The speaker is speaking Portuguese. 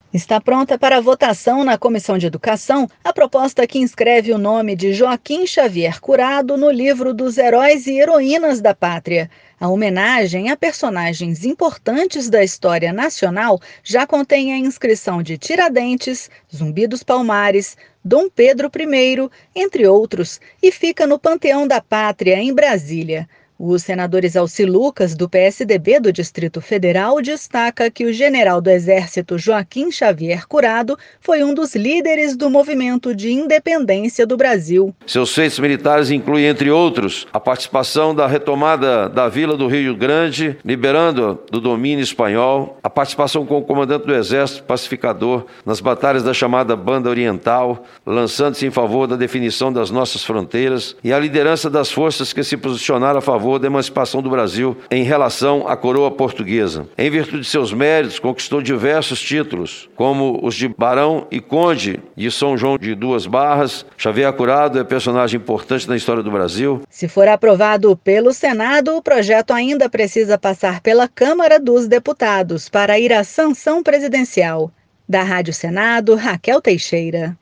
Está pronta para votação na Comissão de Educação a proposta que inscreve o nome de Joaquim Xavier Curado no livro dos Heróis e Heroínas da Pátria. A homenagem a personagens importantes da história nacional já contém a inscrição de Tiradentes, Zumbi dos Palmares, Dom Pedro I, entre outros, e fica no Panteão da Pátria, em Brasília. O senador Exalci Lucas, do PSDB do Distrito Federal, destaca que o general do Exército Joaquim Xavier Curado foi um dos líderes do movimento de independência do Brasil. Seus feitos militares incluem, entre outros, a participação da retomada da Vila do Rio Grande, liberando do domínio espanhol, a participação como comandante do Exército Pacificador nas batalhas da chamada Banda Oriental, lançando-se em favor da definição das nossas fronteiras, e a liderança das forças que se posicionaram a favor da emancipação do Brasil em relação à coroa portuguesa. Em virtude de seus méritos, conquistou diversos títulos, como os de Barão e Conde de São João de Duas Barras. Xavier Curado é personagem importante na história do Brasil. Se for aprovado pelo Senado, o projeto ainda precisa passar pela Câmara dos Deputados para ir à sanção presidencial. Da Rádio Senado, Raquel Teixeira.